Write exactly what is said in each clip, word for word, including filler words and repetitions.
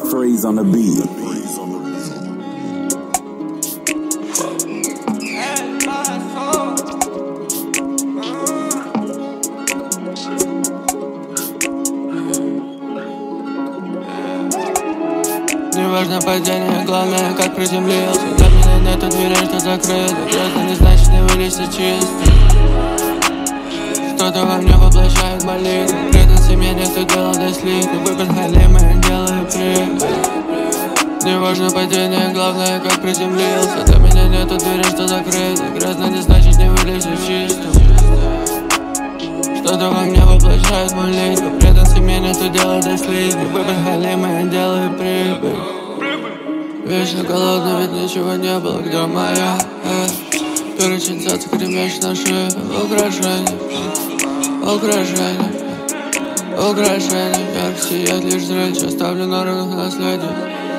Freeze on the beat. Неважно падение, главное как приземлился. Для меня нету дверей, что закрыто. Просто не значит не вылезти чисто. Кто-то во мне воплощает молитву. Предан семье, нету дела до слиту. Выпад халима, я делаю прибыль. Неважно падение, главное как приземлился. Для меня нету дверей, что закрыто. Грязно не значит не вылезти чисто. Кто-то во мне воплощает молитву. Предан семье, нету дела до слиту. Выпад халима, я делаю прибыль. Вечно голодный, ведь ничего не было, где моя э. Перечинцаться, кремешь на шею. Украшение, украшение, украшение. Ярко сияет лишь зрелище, оставлю на рынок наследие.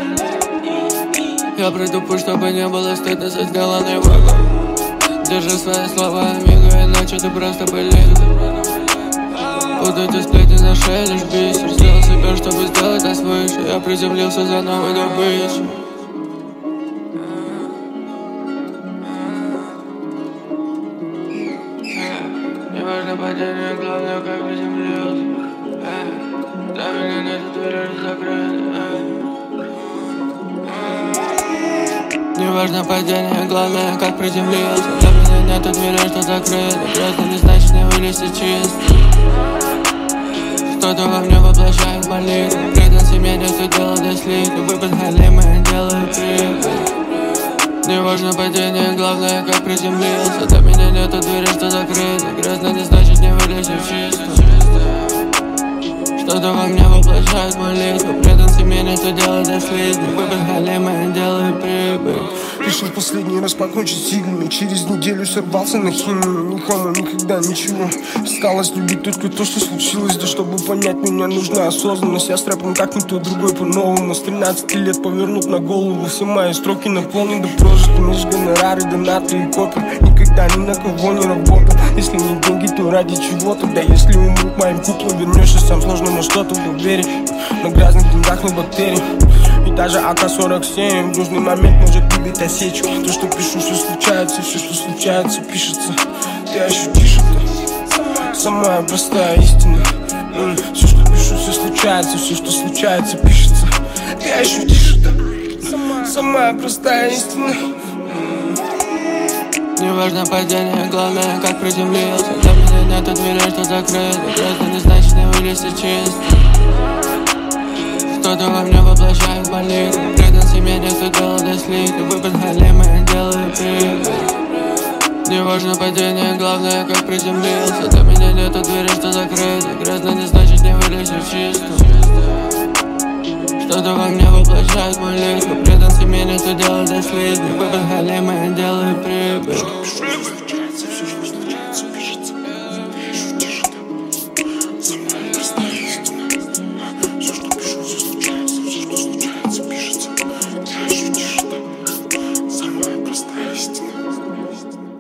Я пройду путь, чтобы не было стыдно за сделанный выбор. Держи свои слова, амиго, иначе ты просто пылин. Будут эти сплетни на шее, лишь бисер. Сделал себе, чтобы сделать нас выше. Я приземлился за новой добычей. Неважно падение, главное как приземлился. Для меня нет дверей закрыты. Неважно падение, главное как приземлился. Для меня нету дверей, что закрыты. Просто не значит не вылезти чисто. Кто-то во мне воплощает молитву. Предан семье, нету дела до слиту. Выпад халима, я делаю прибыль. Неважно падение, главное как приземлился. Для меня нету дверей, что закрыты. Грязно не значит не вылезти чисто. Кто-то во мне воплощает молитву. Предан семье, нету дела до слиту. Выпад халима, я делаю прибыль. Решил последний раз покончить с иглами. Через неделю сорвался на химию. Никому никогда ничего. Осталось любить только то, что случилось. Да чтобы понять меня, нужна осознанность. Я с рэпом как никто другой по-новому. С тринадцати лет повернут на голову. Все мои строки наполнены прожитым. Лишь гонорары, донаты и копи. Никогда ни на кого не работал. Если не деньги, то ради чего тогда? Если умрут моим куклам, вернешься сам, сложно на что-то верить. На грязных деньгах, на батареи. И даже а ка сорок семь в нужный момент может выбить осечку. То, что пишу, все случается, все, что случается, пишется. Ты ощутишь это? Самая простая истина. Все, что пишу, все случается, все, что случается, пишется. Ты ощутишь это? Самая простая истина. Неважно падение, главное как приземлился. Для меня нету дверей, что закрыты. Просто не значит не вылезти чисто. Кто-то во мне воплощает молитву. Предан семье, нету дела до слиту. Выпад халима, я делаю прибыль. Неважно падение, главное как приземлился. Для меня нету дверей, что закрыты. Грязно не значит не вылезти чисто. Кто-то во мне воплощает молитву. Предан семье, нету дела до слиту. Выпад халима, я делаю прибыль.